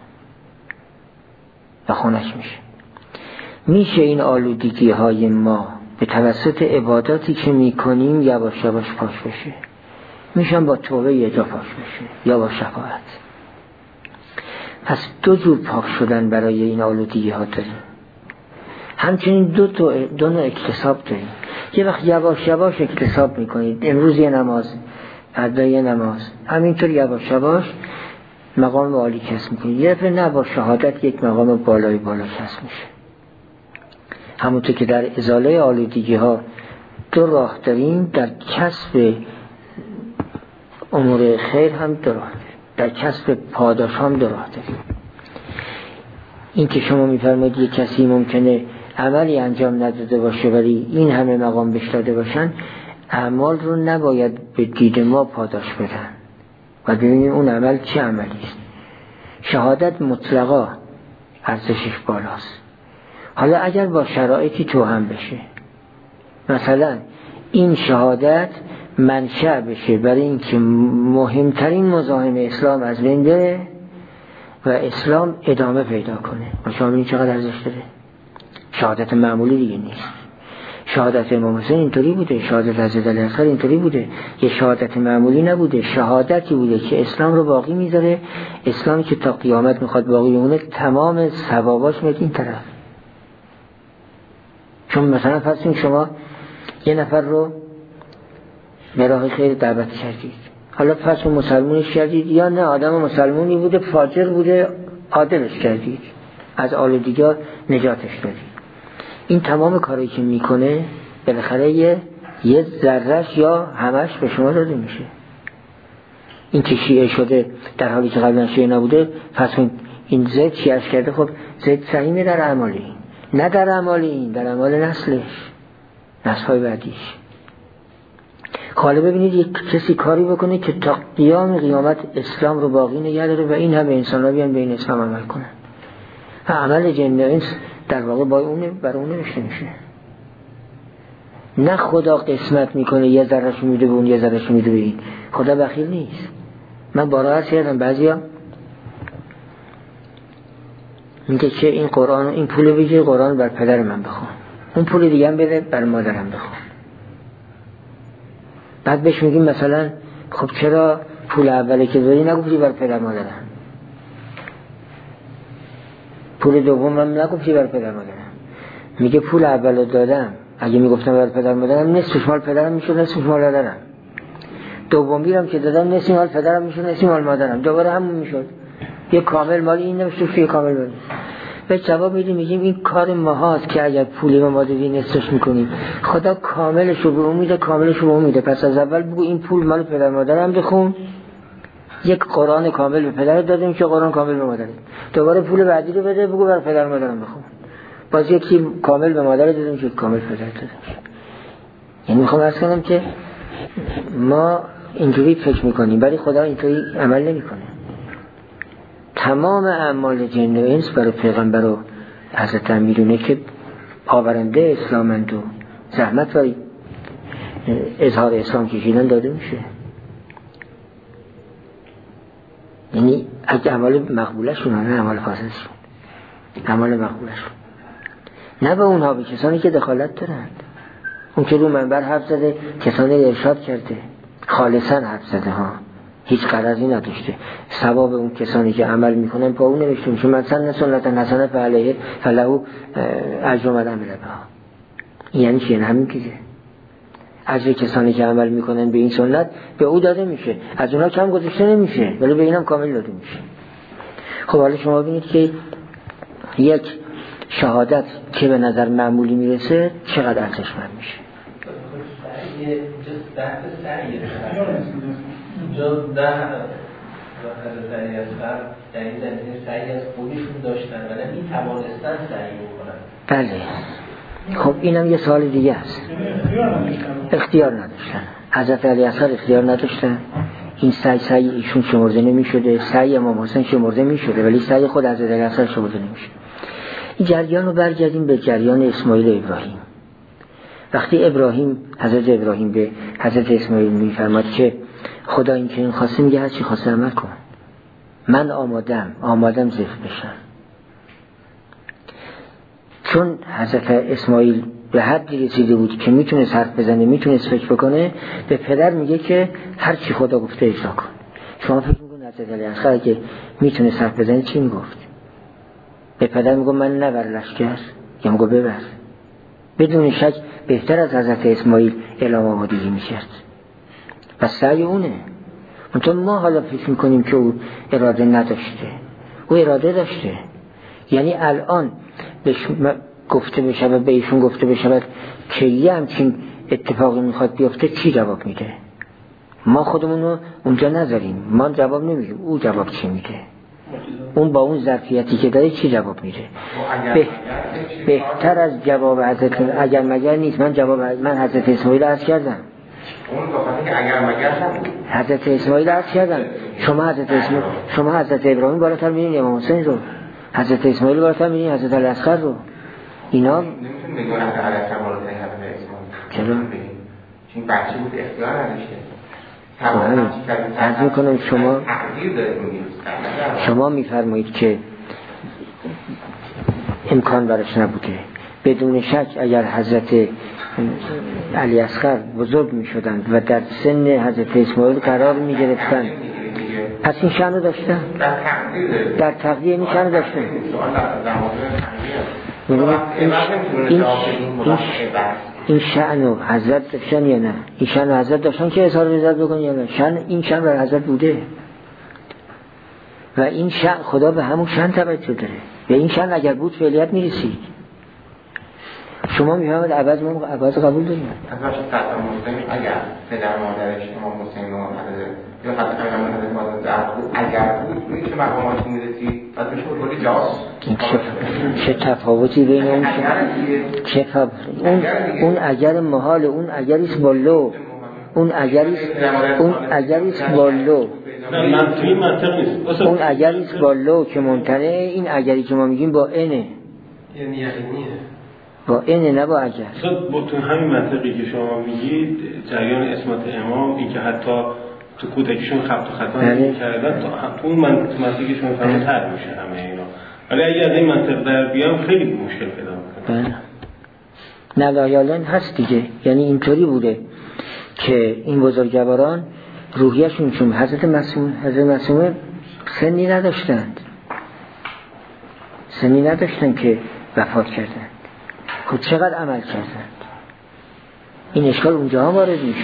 و خنک میشه. میشه این آلودگی های ما به توسط عباداتی که میکنیم یواش یواش پاک بشه. میشن با توبه یه جا پاک بشه یا با شفاعت. پس دو جور پاک شدن برای این آلودگی ها داریم. همچنین دو, دو, دو نوع اکتساب داریم. یه وقت یواش یواش اکتساب میکنید، امروز یه نماز، فردا یه نماز، همینطور یواش یواش مقام عالی کسب میکنید. یه دفعه نه، با شهادت یک مقام بالای بالا کسب میشه. همونطور که در ازاله آلودگی ها دو راه داریم، در کسب امور خیر هم دو راه داریم، در کسب پاداش هم دو راه داریم. این که شما میفرمایید یک کسی ممکنه عملی انجام نداده باشه ولی این همه مقام بهش داده باشن، اعمال رو نباید به دید ما پاداش بدن و ببینیم اون عمل چه عملی است. شهادت مطلقا ارزشش بالاست. حالا اگر با شرایطی توهم بشه، مثلا این شهادت منشأ بشه برای اینکه مهمترین مزاحم اسلام از بین بره و اسلام ادامه پیدا کنه، و شما ببینید چقدر ارزش داره. شهادت معمولی دیگه نیست. شهادت امام حسین اینطوری بوده، شهادت حضرت علی اصغر اینطوری بوده، یه شهادت معمولی نبوده، شهادتی بوده که اسلام رو باقی میذاره، اسلامی که تا قیامت میخواد باقی بمونه، تمام ثواباش میاد این طرف. چون مثلا فرض کنید شما یه نفر رو به راه خیر دعوت کردید، حالا فرض کنید مسلمونش کردید، یا نه آدم مسلمونی بوده فاجر بوده عادلش کردید، از آلودگی نجاتش دادید، این تمام کاری که میکنه بالاخره یه یه ذرهش یا همش به شما داده میشه. این که شیعه شده در حالی که قبلا شیعه نبوده، پس این زید شیعهش کرده، خب زید سعیمه در اعمالی، نه در اعمال این، در اعمال نسلش، نسل‌های بعدیش. حالا ببینید یک کسی کاری بکنه که تا قیام قیامت اسلام رو باقی نگه داره و این همه انسان ها بیان به این اسلام عمل کنن. و عمل جن و انس در واقع با اونه بر اون نوشته میشه. نه خدا قسمت میکنه یه ذره‌شو میده به اون یه ذره‌شو میده به این. خدا بخیل نیست. من بارها عرض کردم بعضیا میگه که این قرآن این پول بگیر قرآن بر پدر من بخون، اون پول دیگه هم بده بر مادرم بخون. بعد بهش میگیم مثلا خب چرا پول اولی که داری نگفتی بر پدر مادرم، پول دوم هم نگفتی بر پدر مادرم؟ میگه پول اول دادم، اگه میگفتم بر پدر مادرم نصفش مال پدرم میشد نصفش مال مادرم، دومی هم که دادم نصف مال پدرم میشد نصف مال مادرم، دوباره همون میشد، یه کامل مال این نمیشه یه کامل مال. به جواب میدیم میگیم این کار ماهاست که اگر پولی به ما دادی نصفش میکنیم، خدا کاملش رو به اون میده، کاملش رو به اون میده. پس از اول بگو این پول مال پدر مادرم بخون، یک قرآن کامل به پدر دادیم که قرآن کامل به مادر، دوباره پول بعدی رو بده بگو بر پدر مادرم بخون، باز یکی کامل به مادر دادیم که کامل پدر دادیم. یعنی میخوام عرض کنم که ما اینجوری فکر میکنیم ولی خدا اینطوری عمل نمیکنه. تمام اعمال جن و انس برای پیغمبر و حضرت امیرونه که آورنده اسلامند و زحمت برای اظهار اسلام کشیدن داده میشه. یعنی اگه اعمال مقبولشون نه اعمال فاسدشون، اعمال مقبولشون نه به اونها، به کسانی که دخالت دارند. اون که رو منبر حرف زده کسانی ارشاد کرده خالصا حرف زده ها، هیچ غرضی نداشته، ثواب اون کسانی که عمل میکنن با اون نوشته میشه من سن سنت حسنه فعلیه فلهو اجر من عمل بها. یعنی چی؟ همین که اجر کسانی که عمل میکنن به این سنت به او داده میشه، از اونها کم گذاشته نمیشه ولی به اینم کامل داده میشه. خب حالا شما ببینید که یک شهادت که به نظر معمولی میرسه چقدر ارزشمند میشه. اینجا ده حضرت علی اصغر در این زمینه سعی از خودشون داشتن و نه میتوانستن سعی بکنن. بله خب اینم یه سوال دیگه است. اختیار نداشتن، حضرت علی اصغر اختیار نداشتن، این سعی سعی ایشون شمرده نمی شده، سعی امام حسین شمرده می شده ولی سعی خود حضرت علی اصغر شمرده نمی شده. این جریان رو برگردیم به جریان اسماعیل ابراهیم. وقتی ابراهیم حضرت ابراهیم به حضرت اسماعیل میفرماد که خدا این که این خواسته میگه هر چی خواسته عمل کن، من آمادم آمادم ذبح بشم. چون حضرت اسماعیل به حدی رسیده بود که میتونه حرف بزنه، میتونه فکر بکنه، به پدر میگه که هر چی خدا گفته اجرا کن. شما فکر میکنید حضرت علی اصغر که میتونه حرف بزنه چی میگفت؟ به پدر میگه من نبر لشکر یا میگه ببر. بدون شک بهتر از حضرت اسماعیل اعلام آمادگی میکرد و سعی اونه. منطقه ما حالا فکر میکنیم که او اراده نداشته، او اراده داشته. یعنی الان بهش گفته بشه و به ایشون گفته بشه که یه همچین اتفاقی میخواد بیفته چی جواب میده؟ ما خودمون رو اونجا نذاریم، ما جواب نمیدیم، او جواب چی میده؟ اون با اون ظرفیتی که داره چی جواب میده؟ به... بهتر از جواب حضرت اگر مگر نیست. من جواب من حضرت اسماعیل عرض کردم، اون گفته که اگر مگر نبود. حضرت اسماعیل عرض کردم، شما حضرت اسماعیل شما حضرت ابراهیم بالاتر می‌بینید، امام حسین رو، حضرت اسماعیل بالاتر می‌بینید، حضرت علی اصغر رو. اینا نمیتونیم بگیم حضرت علی اصغر بالاتر حضرت اسماعیل. چرا؟ چون بچه بود اختیار نداشته. عرض میکنم شما شما میفرمایید که امکان براش نبوده. بدون شک اگر حضرت علی اصغر بزرگ می شدند و در سن حضرت اسماعیل قرار می گرفتند، پس این شأن رو داشتن، در تقدیر این شأن رو داشتن. این این شأن رو حضرت داشتن یا نه؟ این شأن رو حضرت داشتن که اظهار رضایت بکنن یا نه؟ شأن این شأن بر حضرت بوده و این شأن خدا به همون شأن توجه داره و این شأن اگر بود فعلیت میرسید. شما میفهمید عوض ما عوض قبول داریم. اگر صدام حسین اگر پدر مادرش امام حسین و حضرت یا حضرت امام حضرت مادر در اگر بود میشه مقامات میرسید پس میشه کلی جاست. چه تفاوتی بین اون چه تفاوت اون اون اگر محال، اون اگریس بالو، اون اگریس اون اگریس بالو، اون اگریس بالو که ممتنع، این اگری که ما میگیم با انه، یعنی یقینیه با اینه نه با اگر. خب با تو همین منطقی که شما میگید جریان اسمت امام این که حتی تو کودکیشون خط و خطا نمی‌کردن، تو اون منطقی شما فهمتر میشه همه اینا. ولی اگه از این منطق در بیام خیلی مشکل پیدا میکنه. بله. نلایالن هست دیگه، یعنی اینطوری بوده که این بزرگواران روحیشون چون حضرت معصوم حضرت معصومه سنی نداشتند، سنی نداشتند که وفات کردند. خود چقدر عمل کردند؟ این اشکال اونجا هم وارد میشه.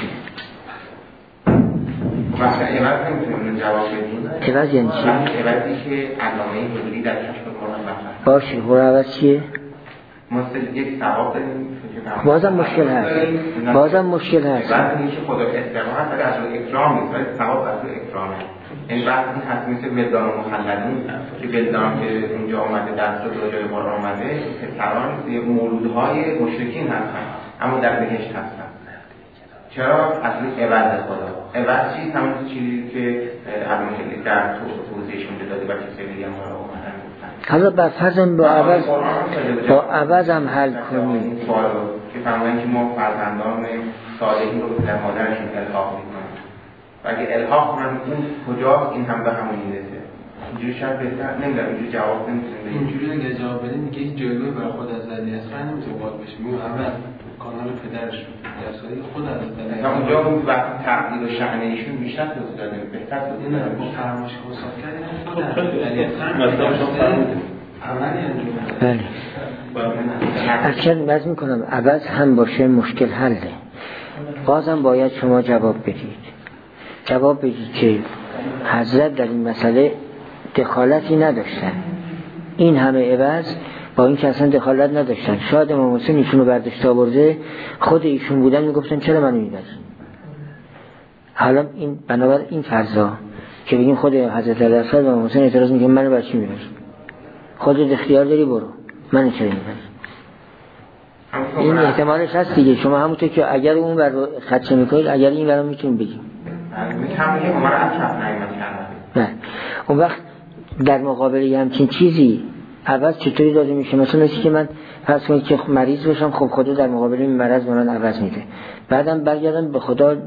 مثلا عوض نمیتونیم جواب بدیم. عوض یعنی چی؟ عوضی که علامه حضوری در کشف قرآن مطرح باشه. هر عوض چیه؟ مثل یک ثواب داریم بازم مشکل هست، بازم مشکل هست. بعد اینکه خدا استقامت ولی از روی اکرام نیست، ولی ثواب از روی اکرامه. این بعد این هست مثل ولدان و مخلدون که ولدان که اونجا آمده در صد جای بار آمده پسران مولودهای مشرکین هستن اما در بهشت هستن. چرا؟ از روی عوض خدا. عوض چیست؟ همون چیزی که الان خیلی در توضیحشون داده و کسی دیگه ما رو اومدن گفتن. حالا بر فرضم با عوض با عوض هم حل کنیم که فرمایند که ما فرزندان صالحین رو به مادرشون الحاق میکنیم و اگه الحاق کنن اون کجا این هم به همون میرسه. اینجوری شاید بهتر نمیدونم، اینجوری جواب نمیتونیم بدیم. اینجوری اگه جواب بدیم میگه هیچ جایگاهی برای خود از علی اصغر نمیتونه باز بشه. میگه اول کانال پدرش درسایی خود از علی اصغر اونجا اون وقت تقدیر و شأن ایشون بیشتر توضیح داده، بهتر توضیح نه با فرمایش که وصف کردیم خود از علی اصغر مثلا عملی انجام بله. اکثر باز میکنم عوض هم باشه مشکل حله. بازم باید شما جواب بدید، جواب بدید که حضرت در این مسئله دخالتی نداشتن. این همه عوض با این که اصلا دخالت نداشتن. شاید امام حسین ایشون رو برداشت آورده، خود ایشون بودن میگفتن چرا منو میبری. حالا این بنابر این فرضا که بگیم خود حضرت علی اصغر و امام حسین اعتراض میگن منو برای چی میبری، خودت اختیار داری برو، من چرا میبری. این احتمالش هست دیگه. شما همونطور که اگر اون بر خدشه میکنید اگر این برام میتونیم بگیم میتونیم عمر اطرف نایمت کردن. اون وقت در مقابل همچین چیزی عوض چطوری داده میشه؟ مثلا نسی که من فرض کنید که مریض باشم، خب خدا در مقابل این مرض من عوض میده، بعدم برگردم به خدا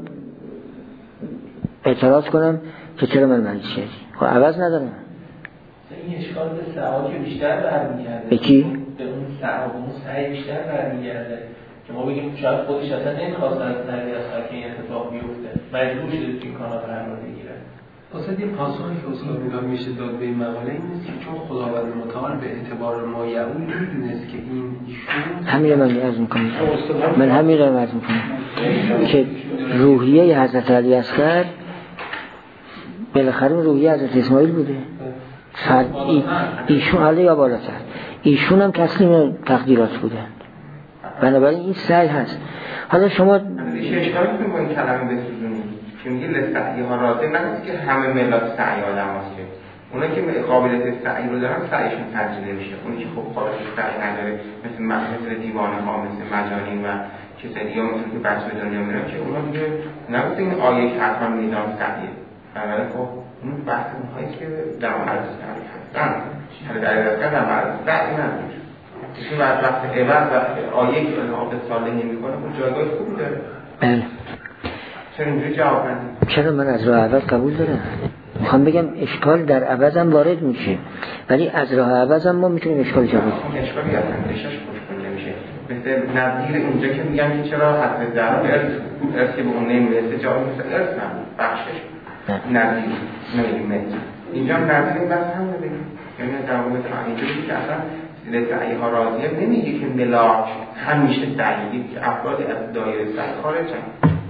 اعتراض کنم که چرا من مریض شدی، خب عوض ندارم. این اشکال به سعادی بیشتر برمیگرده. به کی؟ به اون سعادی اون سعی بیشتر برمیگرده که ما بگیم شاید خودش اصلا نمیخواست از علی اصغر که این اتفاق بیفته، مجبور شده این کانال قرار بگیره. واسه این پاسخی که اصلا میگم میشه داد به این مقاله این نیست که چون خداوند متعال به اعتبار ما یعول میدونست که این ایشون همین رو من عرض میکنم من همین رو عرض میکنم که روحیه حضرت علی اصغر بالاخره روحیه حضرت اسماعیل بوده. ای ایشون حالا یا بالاتر ایشون هم تسلیم تقدیرات بودن، بنابراین این سعی هست. حالا شما میشه اشکال کنیم با این کلمه بسوزونیم که میگه لسعی ها راضی نهست که همه ملات سعی آدم هست که اونا که قابلیت سعی رو دارن سعیشون ترجیح نمیشه. اونی که خب قابلیت سعی نداره مثل مثل دیوانه ها مثل مجانین و کسایی ها مثل که بچه دنیا میرن که اونا دیگه نبوده این آیه که حتما میدان سعیه. بنابراین خب اون بحث اونهایی که در معرض سعی هستن حالا در اصلا در معرض سعی نداره. ایشون وقت عوض وقت آیه که الهام صالحی میکنه اون جایگاه خوبی داره. بله. چرا اینجوری جواب ندید؟ چرا من از راه عوض قبول دارم؟ میخوام بگم اشکال در عوض هم وارد میشه، ولی از راه عوض هم ما میتونیم اشکال جواب بدیم. اشکالی اصلا اشکالش خوش نمیشه. مثل نظیر اونجا که میگن که چرا حضرت زهرا ارث ارث که به اون نمیرسه جایی مثل ارث نبود بخشش نظیر نمیگیم اینجا هم نظیر این بحث هم نبگیم یعنی در واقع مثل اینجوری که اصلا سعی ها راضیه نمیگه که ملاک همیشه سعیدی که افراد از دایره سعی خارجن.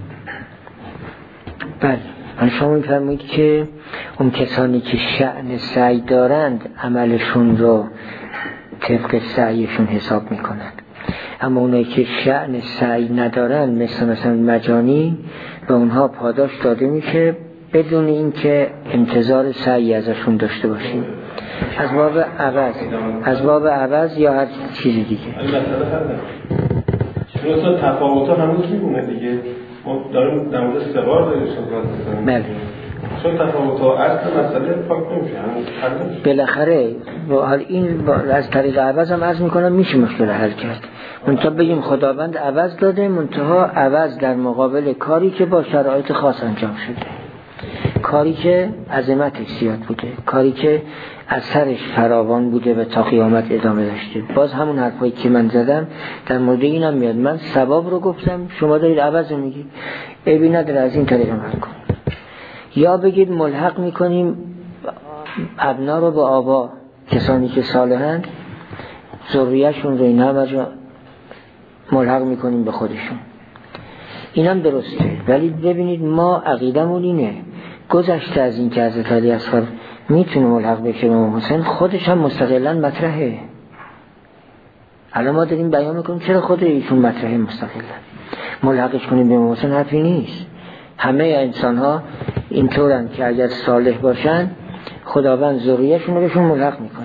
بله من شما میفرمایید که اون کسانی که شأن سعی دارند عملشون رو طبق سعیشون حساب میکنند، اما اونایی که شأن سعی ندارند مثل مثلا مجانی به اونها پاداش داده میشه بدون اینکه انتظار سعی ازشون داشته باشیم، از باب عوض از باب عوض یا هر چیزی دیگه. چون تفاوت‌ها هنوز میمونه دیگه، ما داریم در مورد سوار داریم صحبت می‌کنیم. بله. چون تفاوت‌ها اصل مسئله پاک نمیشه. بالاخره حال این از طریق عوض هم عرض میکنم میشه مشکل حل کرد. منتها بگیم خداوند عوض داده، منتها عوض در مقابل کاری که با شرایط خاص انجام شده، کاری که عظمتش زیاد بوده، کاری که اثرش فراوان بوده و تا قیامت ادامه داشته. باز همون حرفایی که من زدم در مورد اینم میاد، من ثواب رو گفتم شما دارید عوض رو میگید، عیبی نداره از این طریق عمل کن. یا بگید ملحق میکنیم ابنا رو به آبا، کسانی که صالحند ذریه‌شون رو این همه رو ملحق میکنیم به خودشون، اینم درسته. ولی ببینید ما عقیدمون اینه گذشته از این که حضرت علی اصغر میتونه ملحق بشه به امام حسین، خودش هم مستقلا مطرحه. الان ما داریم بیان میکنیم چرا خود ایشون مطرحه مستقلا، ملحقش کنیم به امام حسین حرفی نیست. همه انسان ها اینطورن که اگر صالح باشن خداوند ذریه‌شون رو بهشون ملحق میکنه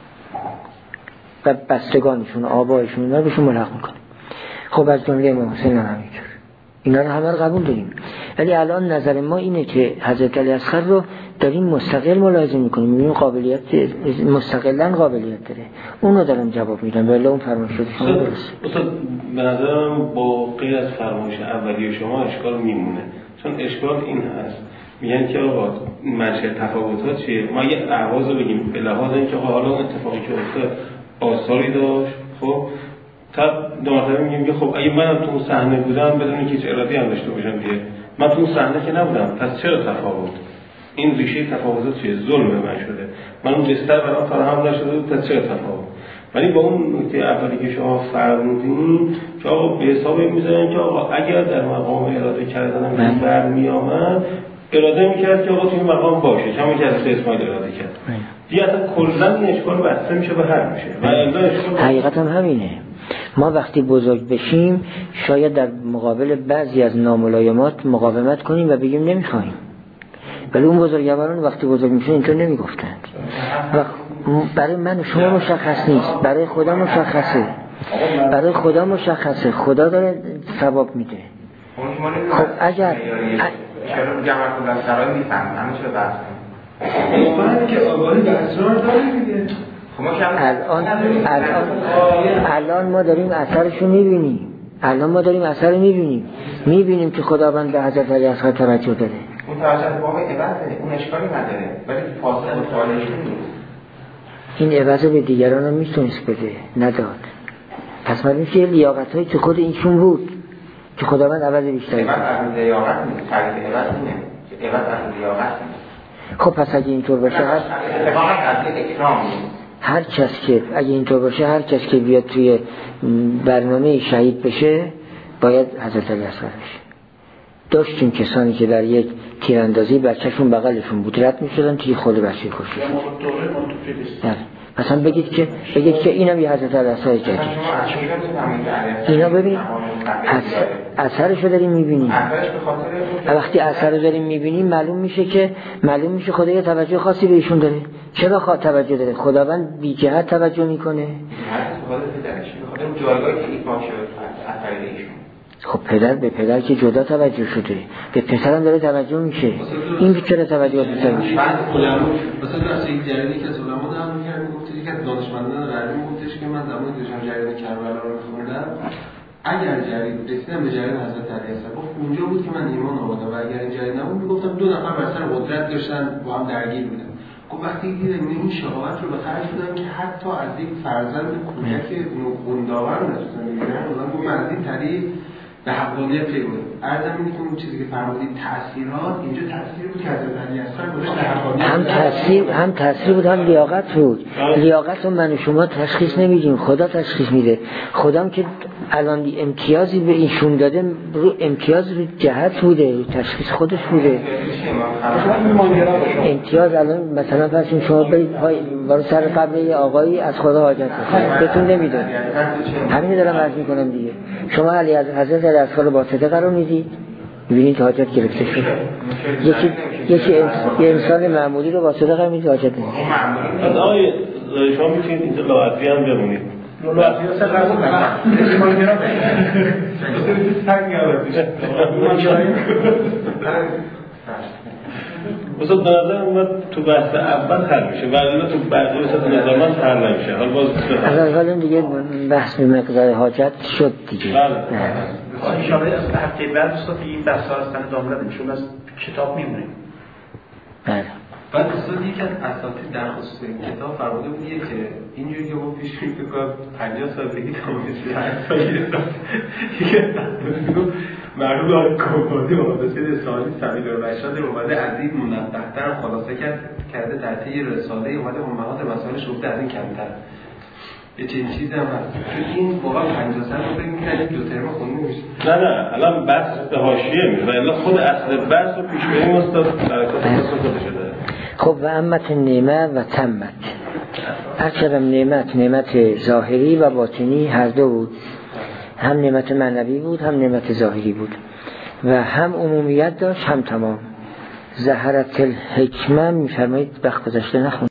و بستگانشون آبایشون رو بهشون ملحق میکنه. خب از جمله امام حسین هم همینطور، اینا رو همه رو قبول داریم. ولی الان نظر ما اینه که حضرت علی اصغر رو داریم مستقل ملاحظه میکنیم، میبینیم قابلیت مستقلا قابلیت داره، اون رو دارم جواب میدم. ولی اون فرمایش شده شما درست. استاد به نظرم با غیر از فرمایش اولیه شما اشکال میمونه، چون اشکال این هست میگن که آقا منشأ تفاوت‌ها چیه؟ ما یه اعواض رو بگیم به لحاظ اینکه حالا اتفاقی که افتاد آثاری داشت، خب تا دو مرتبه میگیم که خب اگه منم تو اون صحنه بودم بدون اینکه هیچ اراده‌ای هم داشته باشم دیگه، من تو اون صحنه که نبودم، پس چرا تفاوت؟ این ریشه تفاوت چیه؟ ظلم من شده، من اون بستر برام فراهم نشده، پس چرا تفاوت؟ ولی با اون نکته اولی که شما فرمودین که آقا به حساب میذارن که آقا اگر در مقام اراده کردن برمیامد، اراده میکرد که آقا توی مقام باشه، همون که حضرت اسماعیل اراده کرد دیگه، اصلا کلا این اشکال بسته میشه به حل میشه. و حقیقت هم همینه. ما وقتی بزرگ بشیم شاید در مقابل بعضی از ناملایمات مقاومت کنیم و بگیم نمیخوایم، ولی اون بزرگواران وقتی بزرگ میشن اینطور نمیگفتند. و برای من شما مشخص نیست، برای خدا مشخصه، برای خدا مشخصه، خدا داره ثواب میده. خب اگر چرا جمع کردن سرای میفهم همه چرا بحث کنیم که آگاهی به اسرار داره دیگه. الان الان الان ما داریم اثرشو میبینیم، الان ما داریم اثر رو میبینیم، میبینیم که خداوند به حضرت علی اصغر توجه داره. اون توجه به واقع عبادت داره، اون اشکالی نداره، ولی فاصله و سوالش نیست. این عوض به دیگران هم میتونست بده، نداد. پس معلومه که لیاقت‌هایی که خود اینشون بود که خداوند عوض بیشتری داد. عوض از لیاقت نیست، تعریف عوض نیست، عوض از لیاقت نیست. خب پس اگه اینطور باشه هر اتفاقا از اکرام هر کس که اگه اینطور باشه هر کس که بیاد توی برنامه شهید بشه باید حضرت علی اصغر بشه. داشتیم کسانی که در یک تیراندازی بچه‌شون بغلشون بود رد می‌شدن توی خود بچه کشته شد. مثلا بگید که بگید که اینم یه حضرت علی اصغر جدید. اینا ببین اثرش رو داریم می‌بینیم. وقتی اثر رو داریم می‌بینیم معلوم میشه که معلوم میشه خدا یه توجه خاصی به ایشون داره. چرا خدا توجه داره؟ خداوند بی جهت توجه میکنه. خب پدر به پدر که جدا توجه شده، به پسرم داره توجه میشه. این بیچاره توجه بیشتر میشه. مثلا از این جریانی که از علما در میگن گفته که از دانشمندان غربی گفتش که من زمانی که داشتم جریان کربلا رو میخوندم، اگر جریان رسیدم به جریان حضرت علی اصغر اونجا بود که من ایمان آوردم و اگر این جریان نبود میگفتم دو نفر بر سر قدرت داشتن با هم درگیر بودن. خب وقتی دیدم این شهامت رو به خرج دادم که حتی از یک فرزند کوچک نوخونداور نتونستم میبینن مثلا گفت مردی تری به حقانیت پیمون ارزم اینه که اون چیزی که فرمودید تأثیرات اینجا تأثیر بود که حضرت علی اصغر گذاشت به حقانیت هم تأثیر هم تأثیر بود هم لیاقت بود. لیاقت رو من و شما تشخیص نمیدیم، خدا تشخیص میده. خودم که الان امتیازی به ایشون داده رو امتیاز رو جهت بوده، رو تشخیص خودش بوده. امتیاز الان مثلا فرض شما برید وارد سر قبر یه آقایی از خدا حاجت کنید بهتون نمیدونه. همین دارم عرض میکنم دیگه. شما علی از حضرت علی اصغر با صدق قرار میدید ببینید حاجت گرفته شد. یکی یکی یه انسان معمولی رو با صدق قرار میدید حاجت نمیده. از آقای شما میتونید اینجا لاعفی هم بمونید. لاعفی هست قرار کنید. ما میرم. سنگ یادش. مثلا به نظر اومد تو بحث اول حل میشه ولی تو بقیه وسط نظر من حل نمیشه. حالا باز از حالا دیگه بحث به مقدار حاجت شد دیگه. بله. ان شاء الله از هفته بعد استاد این بحث ها هستن ادامه بدیم چون از کتاب میمونیم. بله. بعد استاد یک از اساتید در خصوص این کتاب فرموده بود که اینجوری که ما پیش می فکر پنجاه سالگی تمام شده هشت سالگی دیگه مرحوم آقای کامبادی محافظ رساله سبیل الرشاد اومده از این منبه‌تر خلاصه کرد کرده تحت یه رساله اومده امهات مسائلش گفته از این کمتر یه چنین چیزی هم هست تو این واقعا پنجاه سال رو فکر می‌کنید دو ترم خونده میشه. نه نه الان بحث به حاشیه میره و الا خود اصل بحث رو پیش بریم استاد برکات خودش داره. خب و امت نعمه و تمت هرچرم نعمت نعمت ظاهری و باطنی هر دو بود، هم نعمت معنوی بود هم نعمت ظاهری بود و هم عمومیت داشت هم تمام. ظهرت الحکمه میفرمایید وقت گذشته نخون